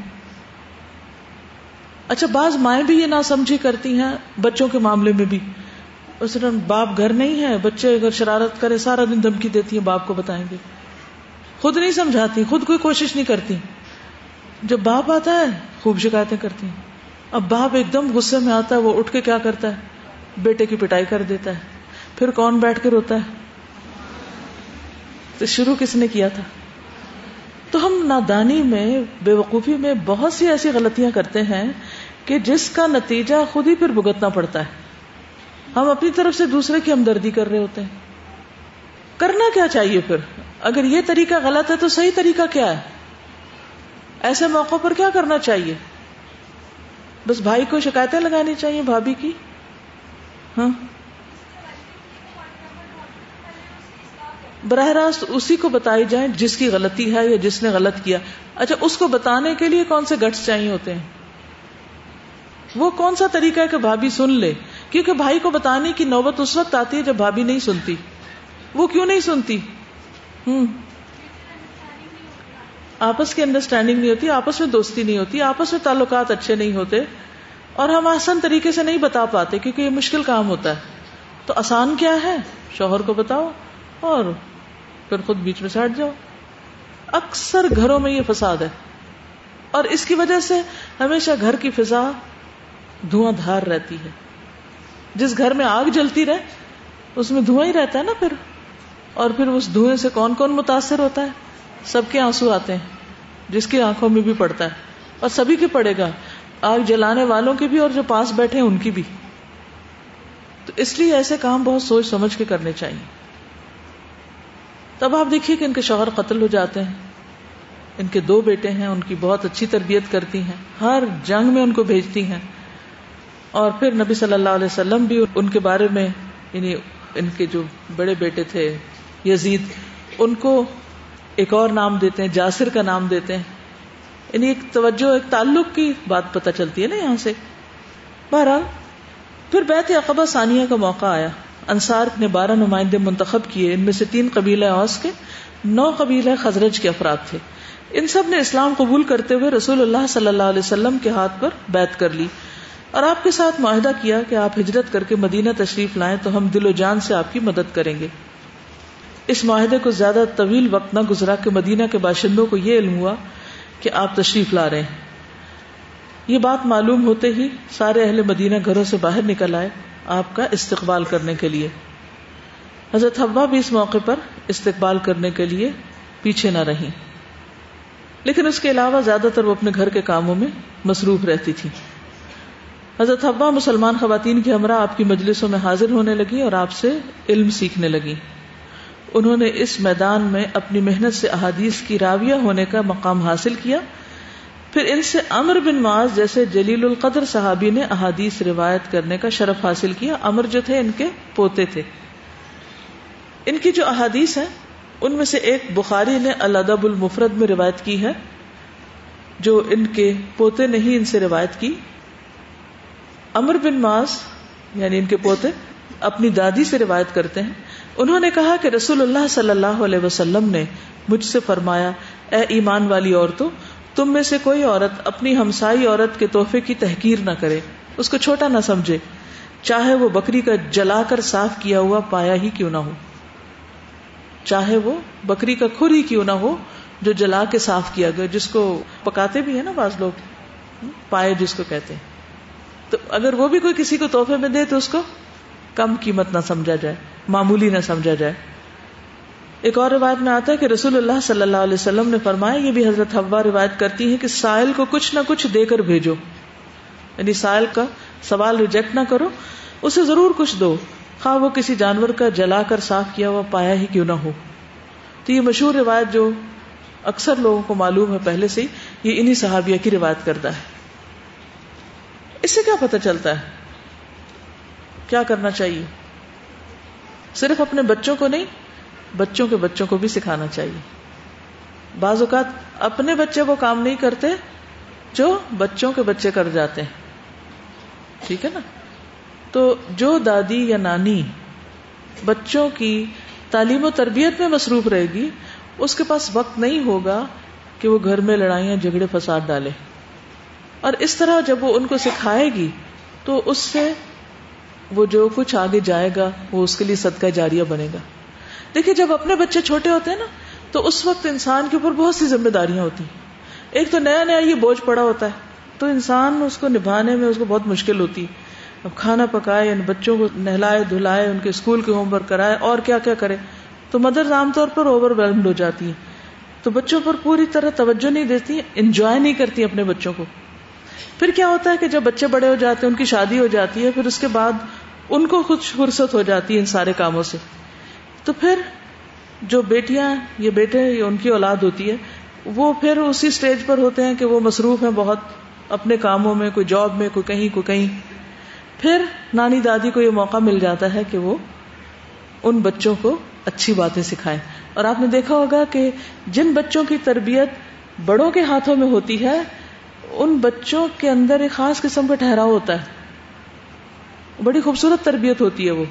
اچھا، بعض مائیں بھی یہ ناسمجھی کرتی ہیں بچوں کے معاملے میں بھی. اس طرح باپ گھر نہیں ہے، بچے اگر شرارت کرے سارا دن دھمکی دیتی ہیں باپ کو بتائیں گے، خود نہیں سمجھاتی، خود کوئی کوشش نہیں کرتی. جب باپ آتا ہے خوب شکایتیں کرتی ہیں. اب باپ ایک دم غصے میں آتا ہے، وہ اٹھ کے کیا کرتا ہے؟ بیٹے کی پٹائی کر دیتا ہے. پھر کون بیٹھ کے روتا ہے؟ تو شروع کس نے کیا تھا؟ تو ہم نادانی میں، بے وقوفی میں بہت سی ایسی غلطیاں کرتے ہیں کہ جس کا نتیجہ خود ہی پھر بھگتنا پڑتا ہے. ہم اپنی طرف سے دوسرے کی ہمدردی کر رہے ہوتے ہیں. کرنا کیا چاہیے پھر؟ اگر یہ طریقہ غلط ہے تو صحیح طریقہ کیا ہے؟ ایسے موقع پر کیا کرنا چاہیے؟ بس بھائی کو شکایتیں لگانی چاہیے بھابھی کی؟ ہاں، براہ راست اسی کو بتائی جائیں جس کی غلطی ہے یا جس نے غلط کیا. اچھا، اس کو بتانے کے لیے کون سے گٹس چاہیے ہوتے ہیں؟ وہ کون سا طریقہ ہے کہ بھابھی سن لے؟ کیونکہ بھائی کو بتانے کی نوبت اس وقت آتی ہے جب بھابھی نہیں سنتی. وہ کیوں نہیں سنتی؟ ہوں آپس کی انڈرسٹینڈنگ نہیں ہوتی، آپس میں دوستی نہیں ہوتی، آپس میں تعلقات اچھے نہیں ہوتے، اور ہم آسان طریقے سے نہیں بتا پاتے کیونکہ یہ مشکل کام ہوتا ہے. تو آسان کیا ہے؟ شوہر کو بتاؤ اور پھر خود بیچ میں سے ہٹ جاؤ. اکثر گھروں میں یہ فساد ہے، اور اس کی وجہ سے ہمیشہ گھر کی فضا دھواں دھار رہتی ہے. جس گھر میں آگ جلتی رہے اس میں دھواں ہی رہتا ہے نا پھر. اور پھر اس دھوئیں سے کون کون متاثر ہوتا ہے؟ سب کے آنسو آتے ہیں، جس کی آنکھوں میں بھی پڑتا ہے، اور سبھی کے پڑے گا، آگ جلانے والوں کے بھی اور جو پاس بیٹھے ہیں ان کی بھی. تو اس لیے ایسے کام بہت سوچ سمجھ کے کرنے چاہیے. تب آپ دیکھیے کہ ان کے شوہر قتل ہو جاتے ہیں، ان کے دو بیٹے ہیں، ان کی بہت اچھی تربیت کرتی ہیں، ہر جنگ میں ان کو بھیجتی ہیں. اور پھر نبی صلی اللہ علیہ وسلم بھی ان کے بارے میں، یعنی ان کے جو بڑے بیٹے تھے یزید، ان کو ایک اور نام دیتے ہیں، جاسر کا نام دیتے ہیں. یعنی ایک توجہ، ایک تعلق کی بات پتہ چلتی ہے نا یہاں سے. بہرحال پھر بیعت عقبہ ثانیہ کا موقع آیا. انصار نے بارہ نمائندے منتخب کیے، ان میں سے تین قبیلہ اوس کے، نو قبیلہ خزرج کے افراد تھے. ان سب نے اسلام قبول کرتے ہوئے رسول اللہ صلی اللہ علیہ وسلم کے ہاتھ پر بیعت کر لی اور آپ کے ساتھ معاہدہ کیا کہ آپ ہجرت کر کے مدینہ تشریف لائیں تو ہم دل و جان سے آپ کی مدد کریں گے. اس معاہدے کو زیادہ طویل وقت نہ گزرا کہ مدینہ کے باشندوں کو یہ علم ہوا کہ آپ تشریف لا رہے ہیں. یہ بات معلوم ہوتے ہی سارے اہل مدینہ گھروں سے باہر نکل آئے آپ کا استقبال کرنے کے لیے. حضرت حوا بھی اس موقع پر استقبال کرنے کے لیے پیچھے نہ رہی، لیکن اس کے علاوہ زیادہ تر وہ اپنے گھر کے کاموں میں مصروف رہتی تھی. حضرت حوا مسلمان خواتین کے ہمراہ آپ کی مجلسوں میں حاضر ہونے لگی اور آپ سے علم سیکھنے لگی. انہوں نے اس میدان میں اپنی محنت سے احادیث کی راویہ ہونے کا مقام حاصل کیا. پھر ان سے عمر بن معاذ جیسے جلیل القدر صحابی نے احادیث روایت کرنے کا شرف حاصل کیا. عمر جو تھے ان کے پوتے تھے. ان کی جو احادیث ہیں ان میں سے ایک بخاری نے الادب المفرد میں روایت کی ہے جو ان کے پوتے نے ہی ان سے روایت کی. عمر بن معاذ یعنی ان کے پوتے اپنی دادی سے روایت کرتے ہیں. انہوں نے کہا کہ رسول اللہ صلی اللہ علیہ وسلم نے مجھ سے فرمایا، اے ایمان والی عورتوں، تم میں سے کوئی عورت اپنی ہمسائی عورت کے تحفے کی تحقیر نہ کرے، اس کو چھوٹا نہ سمجھے، چاہے وہ بکری کا جلا کر صاف کیا ہوا پایا ہی کیوں نہ ہو. چاہے وہ بکری کا کھر ہی کیوں نہ ہو جو جلا کے صاف کیا گیا، جس کو پکاتے بھی ہیں نا بعض لوگ، پائے جس کو کہتے ہیں. تو اگر وہ بھی کوئی کسی کو تحفے میں دے تو اس کو کم قیمت نہ سمجھا جائے. معمولی نہ سمجھا جائے. ایک اور روایت میں آتا ہے کہ رسول اللہ صلی اللہ علیہ وسلم نے فرمایا، یہ بھی حضرت حوا روایت کرتی ہیں، کہ سائل کو کچھ نہ کچھ دے کر بھیجو. یعنی سائل کا سوال ریجیکٹ نہ کرو، اسے ضرور کچھ دو، خواہ وہ کسی جانور کا جلا کر صاف کیا ہوا پایا ہی کیوں نہ ہو. تو یہ مشہور روایت جو اکثر لوگوں کو معلوم ہے پہلے سے، یہ انہی صحابیہ کی روایت کرتا ہے. اس سے کیا پتہ چلتا ہے کیا کرنا چاہیے؟ صرف اپنے بچوں کو نہیں، بچوں کے بچوں کو بھی سکھانا چاہیے. بعض اوقات اپنے بچے وہ کام نہیں کرتے جو بچوں کے بچے کر جاتے ہیں. ٹھیک ہے نا؟ تو جو دادی یا نانی بچوں کی تعلیم و تربیت میں مصروف رہے گی، اس کے پاس وقت نہیں ہوگا کہ وہ گھر میں لڑائیاں جھگڑے فساد ڈالے. اور اس طرح جب وہ ان کو سکھائے گی تو اس سے وہ جو کچھ آگے جائے گا وہ اس کے لیے صدقہ جاریہ بنے گا. دیکھیے جب اپنے بچے چھوٹے ہوتے ہیں نا تو اس وقت انسان کے اوپر بہت سی ذمہ داریاں ہوتی ہیں. ایک تو نیا نیا یہ بوجھ پڑا ہوتا ہے تو انسان اس کو نبھانے میں اس کو بہت مشکل ہوتی ہے. اب کھانا پکائے، ان بچوں کو نہلائے دھلائے، ان کے اسکول کے ہوم ورک کرائے اور کیا کیا کرے، تو مدرز عام طور پر اوور ویلمڈ ہو جاتی ہیں. تو بچوں پر پوری طرح توجہ نہیں دیتی، انجوائے نہیں کرتی اپنے بچوں کو. پھر کیا ہوتا ہے کہ جب بچے بڑے ہو جاتے ہیں، ان کی شادی ہو جاتی ہے، پھر اس کے بعد ان کو کچھ فرصت ہو جاتی ہے ان سارے کاموں سے. تو پھر جو بیٹیاں یہ بیٹے یا ان کی اولاد ہوتی ہے وہ پھر اسی سٹیج پر ہوتے ہیں کہ وہ مصروف ہیں بہت اپنے کاموں میں، کوئی جاب میں، کوئی کہیں کوئی کہیں. پھر نانی دادی کو یہ موقع مل جاتا ہے کہ وہ ان بچوں کو اچھی باتیں سکھائیں. اور آپ نے دیکھا ہوگا کہ جن بچوں کی تربیت بڑوں کے ہاتھوں میں ہوتی ہے ان بچوں کے اندر ایک خاص قسم کا ٹھہراؤ ہوتا ہے، بڑی خوبصورت تربیت ہوتی ہے وہ.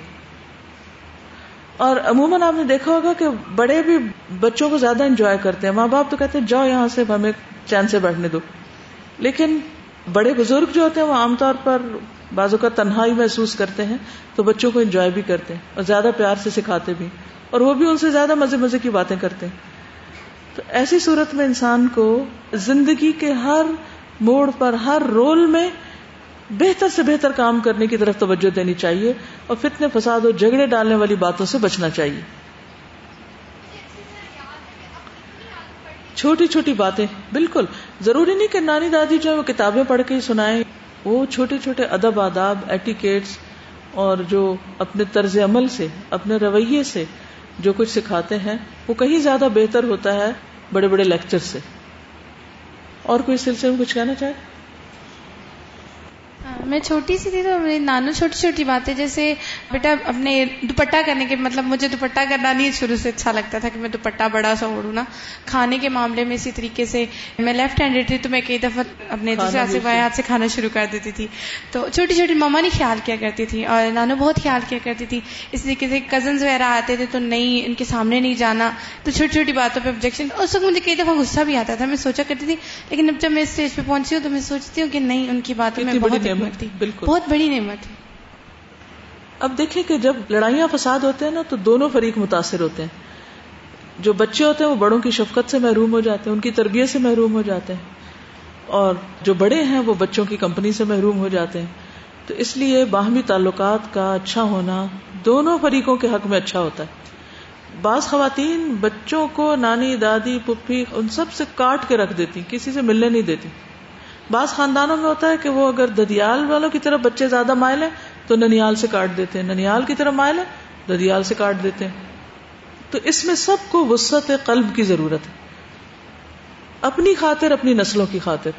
اور عموماً آپ نے دیکھا ہوگا کہ بڑے بھی بچوں کو زیادہ انجوائے کرتے ہیں. ماں باپ تو کہتے ہیں جاؤ یہاں سے ہمیں چین سے بیٹھنے دو، لیکن بڑے بزرگ جو ہوتے ہیں وہ عام طور پر بعضوں کا تنہائی محسوس کرتے ہیں تو بچوں کو انجوائے بھی کرتے ہیں اور زیادہ پیار سے سکھاتے بھی، اور وہ بھی ان سے زیادہ مزے مزے کی باتیں کرتے ہیں. تو ایسی صورت میں انسان کو زندگی کے ہر موڑ پر، ہر رول میں بہتر سے بہتر کام کرنے کی طرف توجہ دینی چاہیے اور فتنے فساد اور جھگڑے ڈالنے والی باتوں سے بچنا چاہیے. چھوٹی چھوٹی باتیں، بالکل ضروری نہیں کہ نانی دادی جو ہے وہ کتابیں پڑھ کے ہی سنائیں. وہ چھوٹے چھوٹے ادب آداب، ایٹیکیٹس اور جو اپنے طرز عمل سے، اپنے رویے سے جو کچھ سکھاتے ہیں وہ کہیں زیادہ بہتر ہوتا ہے بڑے بڑے لیکچر سے. اور کوئی سلسلے میں کچھ کہنا چاہے؟ میں چھوٹی سی تھی تو میری نانو چھوٹی چھوٹی باتیں، جیسے بیٹا اپنے دوپٹہ کرنے کے، مطلب مجھے دوپٹہ کرنا نہیں شروع سے اچھا لگتا تھا کہ میں دوپٹہ بڑا سا اوڑھوں نا. کھانے کے معاملے میں اسی طریقے سے میں لیفٹ ہینڈیڈ تھی تو میں کئی دفعہ اپنے دوسرے ہاتھ سے بائیں ہاتھ سے کھانا شروع کر دیتی تھی. تو چھوٹی چھوٹی ماما نہیں خیال کیا کرتی تھی اور نانو بہت خیال کیا کرتی تھی. اس طریقے سے کزنز وغیرہ آتے تھے تو نہیں، ان کے سامنے نہیں جانا، تو چھوٹی چھوٹی باتوں پہ آبجیکشن. اس وقت مجھے کئی دفعہ غصہ بھی آتا تھا، میں سوچا کرتی تھی، لیکن اب جب میں اسٹیج پہ پہنچی ہوں تو میں سوچتی ہوں کہ نہیں، ان کی باتوں میں بہت حکمت تھی، بہت بڑی نعمت ہے. اب دیکھیں کہ جب لڑائیاں فساد ہوتے ہیں نا تو دونوں فریق متاثر ہوتے ہیں. جو بچے ہوتے ہیں وہ بڑوں کی شفقت سے محروم ہو جاتے ہیں، ان کی تربیت سے محروم ہو جاتے ہیں، اور جو بڑے ہیں وہ بچوں کی کمپنی سے محروم ہو جاتے ہیں. تو اس لیے باہمی تعلقات کا اچھا ہونا دونوں فریقوں کے حق میں اچھا ہوتا ہے. بعض خواتین بچوں کو نانی دادی پھپھی ان سب سے کاٹ کے رکھ دیتی، کسی سے ملنے نہیں دیتی. بعض خاندانوں میں ہوتا ہے کہ وہ اگر ددیال والوں کی طرف بچے زیادہ مائل ہیں تو ننیال سے کاٹ دیتے ہیں، ننیال کی طرف مائل ہے ددیال سے کاٹ دیتے ہیں. تو اس میں سب کو وسعت قلب کی ضرورت ہے، اپنی خاطر، اپنی نسلوں کی خاطر.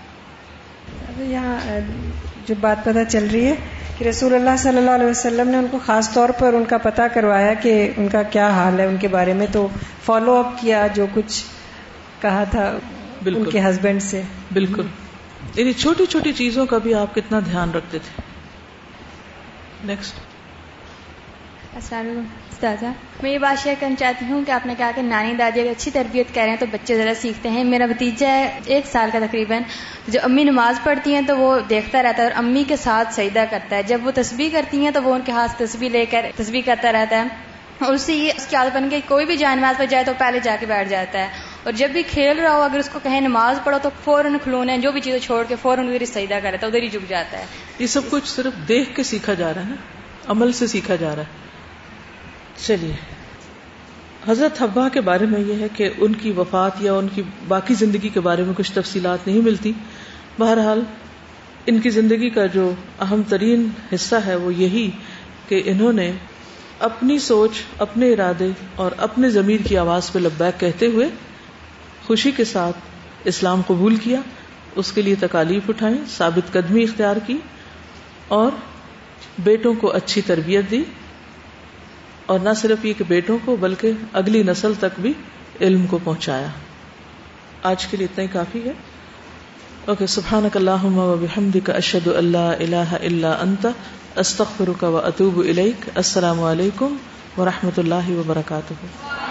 یہاں جو بات پتہ چل رہی ہے کہ رسول اللہ صلی اللہ علیہ وسلم نے ان کو خاص طور پر ان کا پتہ کروایا کہ ان کا کیا حال ہے ان کے بارے میں، تو فالو اپ کیا جو کچھ کہا تھا ان کے ہسبینڈ سے. بالکل، یعنی چھوٹی چھوٹی چیزوں کا بھی آپ کتنا دھیان رکھتے تھے. نیکسٹ. السلام علیکم استاذہ، میں یہ بات شیئر کرنا چاہتی ہوں کہ آپ نے کہا کہ نانی دادی اگر اچھی تربیت کریں تو بچے ذرا سیکھتے ہیں. میرا بھتیجا ہے ایک سال کا تقریباً، جو امی نماز پڑھتی ہیں تو وہ دیکھتا رہتا ہے اور امی کے ساتھ سجدہ کرتا ہے. جب وہ تسبیح کرتی ہیں تو وہ ان کے ہاتھ تسبیح لے کر تسبیح کرتا رہتا ہے، اور اس سے یہ اس کی عادت بن گئی کوئی بھی جائے نماز پڑھ جائے تو پہلے جا کے بیٹھ جاتا ہے. اور جب بھی کھیل رہا ہو اگر اس کو کہیں نماز پڑھو تو فوراً کھلونے جو بھی چیزیں چھوڑ کے فوراً ادھر ہی سجدہ کرتا ہے، ادھر ہی جھک جاتا ہے. یہ سب کچھ صرف دیکھ کے سیکھا جا رہا ہے نا، عمل سے سیکھا جا رہا ہے. چلیے، حضرت حوا کے بارے میں یہ ہے کہ ان کی وفات یا ان کی باقی زندگی کے بارے میں کچھ تفصیلات نہیں ملتی. بہرحال ان کی زندگی کا جو اہم ترین حصہ ہے وہ یہی کہ انہوں نے اپنی سوچ، اپنے ارادے اور اپنے ضمیر کی آواز پہ لبیک کہتے ہوئے خوشی کے ساتھ اسلام قبول کیا، اس کے لیے تکالیف اٹھائیں، ثابت قدمی اختیار کی اور بیٹوں کو اچھی تربیت دی، اور نہ صرف یہ کہ بیٹوں کو بلکہ اگلی نسل تک بھی علم کو پہنچایا. آج کے لیے اتنا ہی کافی ہے. اوکے، سبحانک اللہم و بحمدک، اشہد ان لا الہ الا انت، استغفرک و اتوب الیک. السلام علیکم ورحمۃ اللہ وبرکاتہ.